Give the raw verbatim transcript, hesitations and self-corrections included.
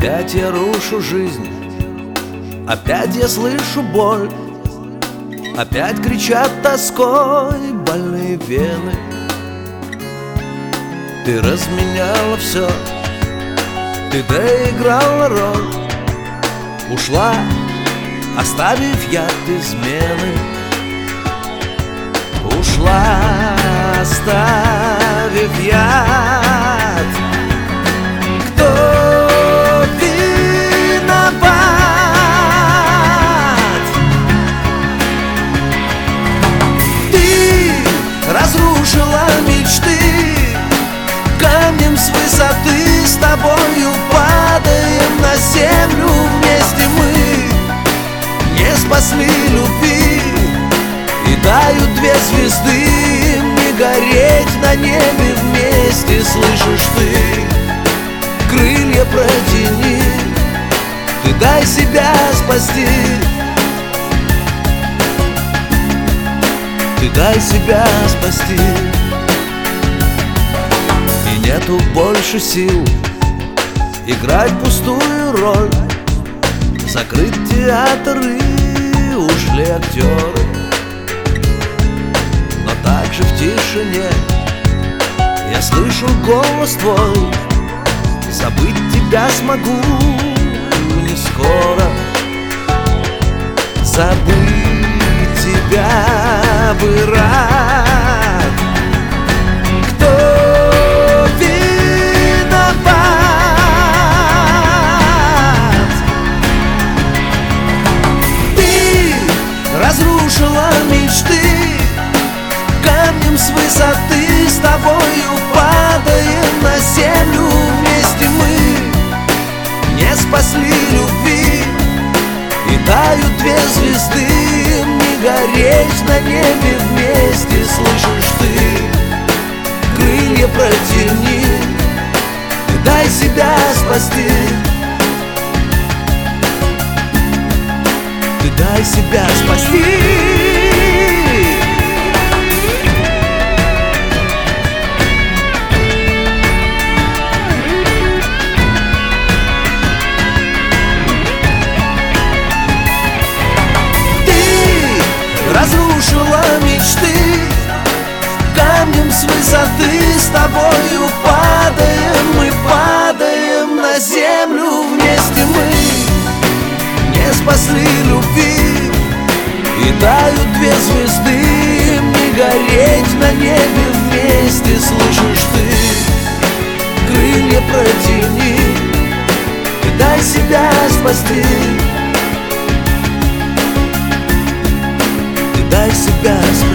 Опять я рушу жизнь, опять я слышу боль, опять кричат тоской больные вены. Ты разменяла все, ты доиграла роль, ушла, оставив яд измены. Ушла, оставив яд. Кто виноват? Ты разрушила мечты, камнем с высоты с тобою падаем на землю вместе мы. Не спасли любви, и тают две звезды, не гореть на небе вместе. Слышишь ты, крылья протяни, ты дай себя спасти. Ты дай себя спасти. И нету больше сил играть пустую роль. Закрыт театр и ушли актеры. Но также в тишине я слышу голос твой. Забыть тебя смогу не скоро. Забыть тебя бы рад. Кто виноват? Ты разрушила мечты, камнем с высоты с тобою падаем на землю вместе мы. Не спасли любви, и тают две звезды, не гореть на небе вместе. Слышишь ты, крылья протяни, ты дай себя спасти. Ты дай себя спасти. Разрушила мечты, камнем с высоты с тобою падаем. Мы падаем на землю вместе мы. Не спасли любви, и тают две звезды, не гореть на небе вместе. Слышишь ты, крылья протяни, и дай себя спасти. Дай себя спасти.